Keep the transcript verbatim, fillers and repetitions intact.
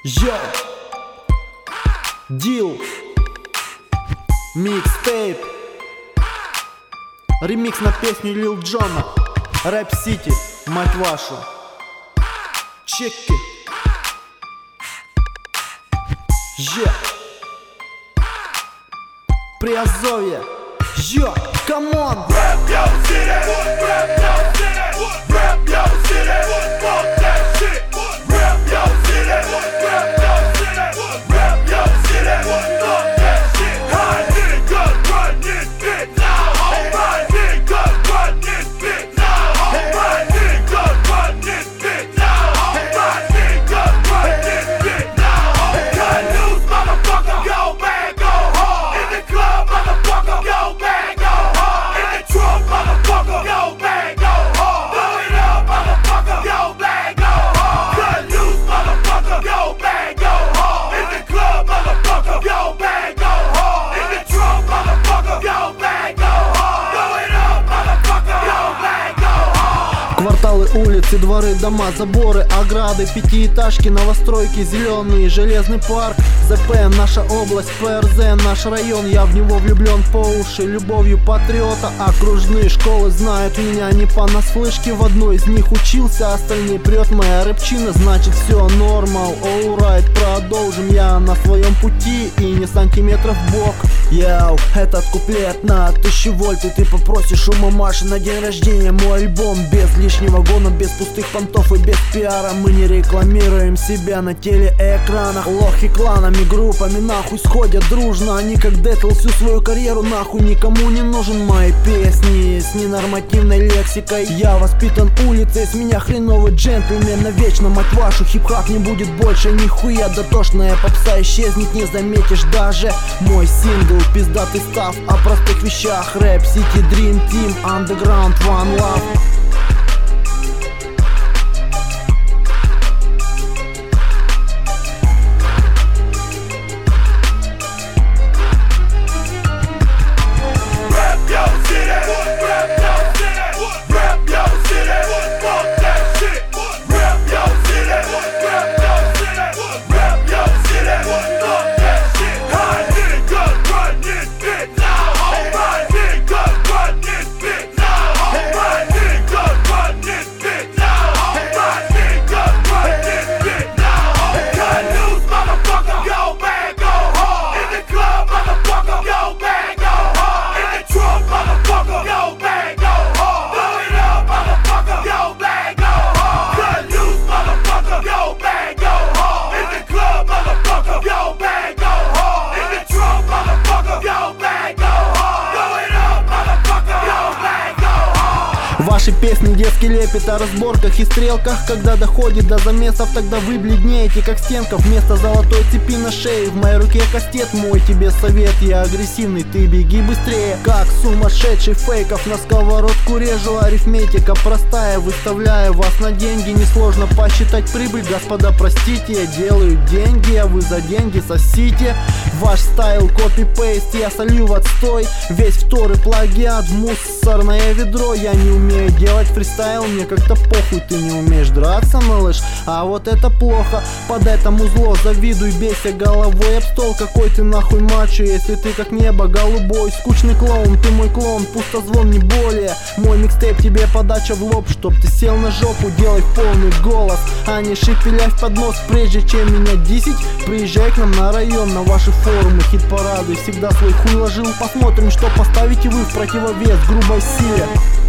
Йоу, Дил, микстейп, ремикс на песню Лил Джона, Рэп Сити, мать вашу. Чеки. Е. Приазовье. Йо, камон. Rap your city, rap your city, rap your city, fuck that shit. Rap your city, rap your city, rap your city, fuck that shit. High niggas run this bitch now. Alright niggas run this bitch now. Alright niggas run this bitch now. Alright niggas run this bitch now. Cut loose, motherfucker. Go back, go hard. In the club, motherfucker. Go back, go hard. In the trunk, motherfucker. Go back, go hard. Blow it up, motherfucker. Go back, go hard. Cut loose, motherfucker. Go back, go hard. In the club, motherfucker. Go back, go hard. In the trunk, motherfucker. Go back, go hard. Blow it up, motherfucker. Go back, go hard. Кварталы, улицы, дворы, дома, заборы, ограды, пятиэтажки, новостройки, зеленый железный парк, ЗП, наша область, ПРЗ, наш район. Я в него влюблен по уши, любовью патриота. Окружные школы знают меня не понаслышке. В одной из них учился, остальные прет моя рэпчина. Значит все нормал, alright, продолжим. Я на своем пути и не сантиметров в бок. Яу, этот куплет на тысячу вольт, и ты попросишь у мамаши на день рождения мой альбом. Без лишнего гона, без пустых понтов и без пиара. Мы не рекламируем себя на телеэкранах. Лохи кланами, группами нахуй сходят дружно. Они как Дэтл всю свою карьеру нахуй никому не нужен. Мои песни с ненормативной лексикой. Я воспитан улицей, с меня хреновый джентльмен. Навечно, мать вашу, хип-хап не будет больше нихуя. Дотошная попса исчезнет, не заметишь даже. Мой сингл, пиздатый став о простых вещах. Рэп Сити, Dream Team, Underground, One Love. Rap your city, rap your city, rap your city, fuck that shit. Rap your city, rap your city, rap your city, fuck that shit. High niggas run this bitch now. Alright niggas run this bitch now. Alright niggas run this bitch now. Alright niggas run this bitch now. Cut loose, motherfucker. Go back, go hard. In the club, motherfucker. Go back, go hard. In the trunk, motherfucker. Go back, go hard. Blow it up, motherfucker. Go back, go hard. Cut loose, motherfucker. Go back, go hard. In the club, motherfucker. Go back, go hard. In the trunk, motherfucker. Go back, go hard. Blow it up, motherfucker. Go back, go hard. Ваши песни детский лепет о разборках и стрелках. Когда доходит до замесов, тогда вы бледнеете как стенка. Вместо золотой цепи на шее в моей руке кастет. Мой тебе совет, я агрессивный, ты беги быстрее. Как сумасшедший, фейков на сковородку режу. Арифметика простая, выставляя вас на деньги. Несложно посчитать прибыль, господа, простите. Я делаю деньги, а вы за деньги сосите. Ваш стайл копи-пейст, я солью в отстой. Весь второй плагиат, мусорное ведро. Я не умею делать фристайл, мне как-то похуй. Ты не умеешь драться, малыш, а вот это плохо. Под этому зло завидуй, бейся головой об стол. Какой ты нахуй мачо, если ты как небо голубой. Скучный клоун, ты мой клоун, пустозвон не более. Мой микстейп тебе подача в лоб, чтоб ты сел на жопу. Делай полный голос, а не шипеляй в поднос. Прежде чем меня десять, приезжай к нам на район. На ваши форумы, хит-парады, всегда свой хуй ложил. Посмотрим, что поставите вы в противовес грубой силе.